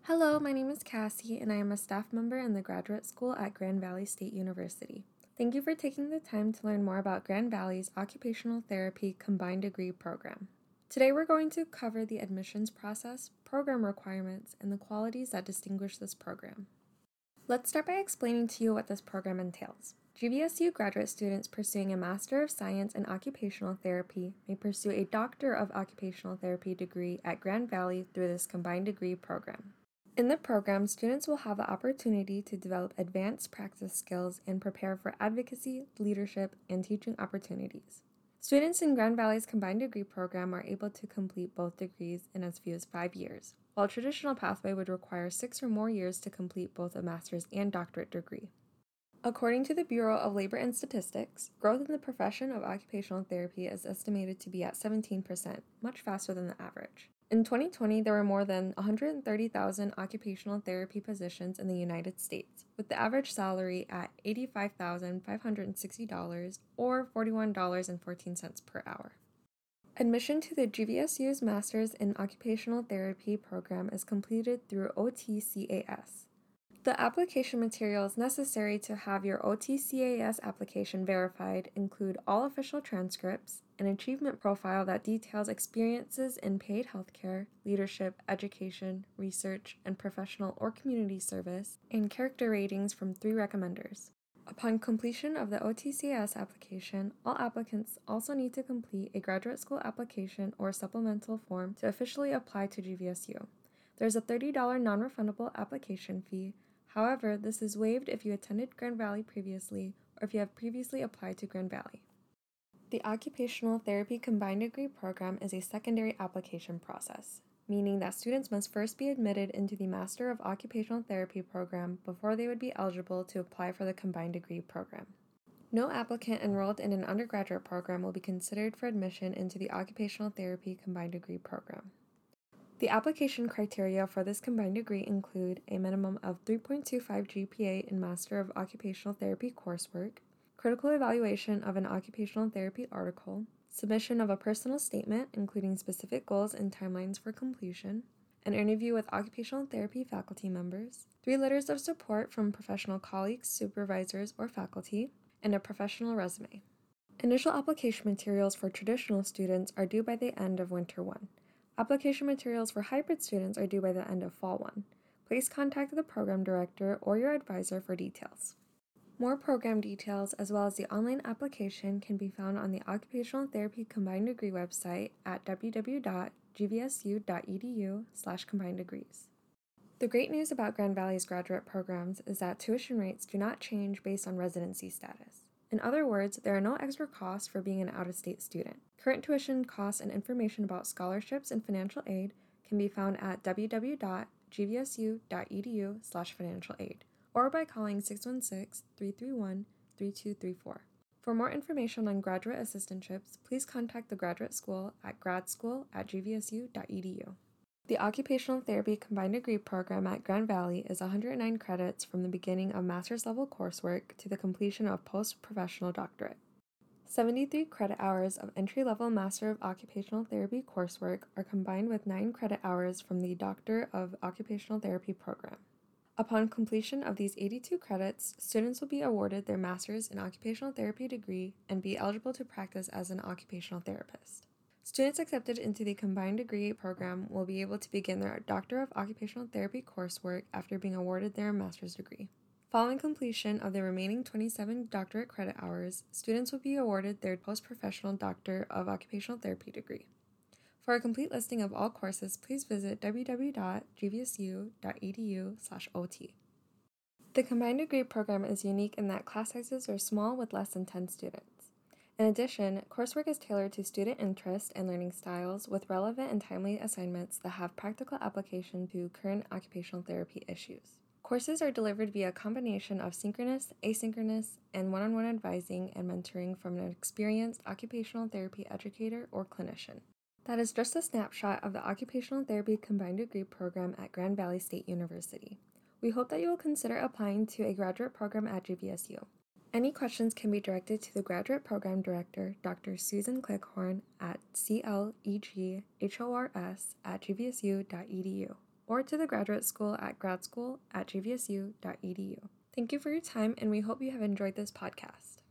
Hello, my name is Cassie, and I am a staff member in the graduate school at Grand Valley State University. Thank you for taking the time to learn more about Grand Valley's Occupational Therapy Combined Degree program. Today we're going to cover the admissions process, program requirements, and the qualities that distinguish this program. Let's start by explaining to you what this program entails. GVSU graduate students pursuing a Master of Science in Occupational Therapy may pursue a Doctor of Occupational Therapy degree at Grand Valley through this combined degree program. In the program, students will have the opportunity to develop advanced practice skills and prepare for advocacy, leadership, and teaching opportunities. Students in Grand Valley's combined degree program are able to complete both degrees in as few as 5 years, while a traditional pathway would require 6 or more years to complete both a master's and doctorate degree. According to the Bureau of Labor and Statistics, growth in the profession of occupational therapy is estimated to be at 17%, much faster than the average. In 2020, there were more than 130,000 occupational therapy positions in the United States, with the average salary at $85,560 or $41.14 per hour. Admission to the GVSU's Masters in Occupational Therapy program is completed through OTCAS. The application materials necessary to have your OTCAS application verified include all official transcripts, an achievement profile that details experiences in paid healthcare, leadership, education, research, and professional or community service, and character ratings from 3 recommenders. Upon completion of the OTCAS application, all applicants also need to complete a graduate school application or supplemental form to officially apply to GVSU. There's a $30 non-refundable application fee. However, this is waived if you attended Grand Valley previously or if you have previously applied to Grand Valley. The Occupational Therapy Combined Degree program is a secondary application process, meaning that students must first be admitted into the Master of Occupational Therapy program before they would be eligible to apply for the Combined Degree program. No applicant enrolled in an undergraduate program will be considered for admission into the Occupational Therapy Combined Degree program. The application criteria for this combined degree include a minimum of 3.25 GPA in Master of Occupational Therapy coursework, critical evaluation of an occupational therapy article, submission of a personal statement including specific goals and timelines for completion, an interview with occupational therapy faculty members, 3 letters of support from professional colleagues, supervisors, or faculty, and a professional resume. Initial application materials for traditional students are due by the end of Winter 1. Application materials for hybrid students are due by the end of Fall 1. Please contact the program director or your advisor for details. More program details as well as the online application can be found on the Occupational Therapy Combined Degree website at www.gvsu.edu/combined degrees. The great news about Grand Valley's graduate programs is that tuition rates do not change based on residency status. In other words, there are no extra costs for being an out-of-state student. Current tuition costs and information about scholarships and financial aid can be found at www.gvsu.edu/financial aid or by calling 616-331-3234. For more information on graduate assistantships, please contact the graduate school at gradschool@gvsu.edu. The Occupational Therapy Combined Degree program at Grand Valley is 109 credits from the beginning of master's level coursework to the completion of post-professional doctorate. 73 credit hours of entry-level Master of Occupational Therapy coursework are combined with 9 credit hours from the Doctor of Occupational Therapy program. Upon completion of these 82 credits, students will be awarded their Master's in Occupational Therapy degree and be eligible to practice as an occupational therapist. Students accepted into the combined degree program will be able to begin their Doctor of Occupational Therapy coursework after being awarded their master's degree. Following completion of the remaining 27 doctorate credit hours, students will be awarded their post-professional Doctor of Occupational Therapy degree. For a complete listing of all courses, please visit www.gvsu.edu/ot. The combined degree program is unique in that class sizes are small with less than 10 students. In addition, coursework is tailored to student interest and learning styles with relevant and timely assignments that have practical application to current occupational therapy issues. Courses are delivered via a combination of synchronous, asynchronous, and one-on-one advising and mentoring from an experienced occupational therapy educator or clinician. That is just a snapshot of the Occupational Therapy Combined Degree program at Grand Valley State University. We hope that you will consider applying to a graduate program at GVSU. Any questions can be directed to the Graduate Program Director, Dr. Susan Clickhorn, at cleghors@gvsu.edu. or to the graduate school at gradschool@gvsu.edu. Thank you for your time, and we hope you have enjoyed this podcast.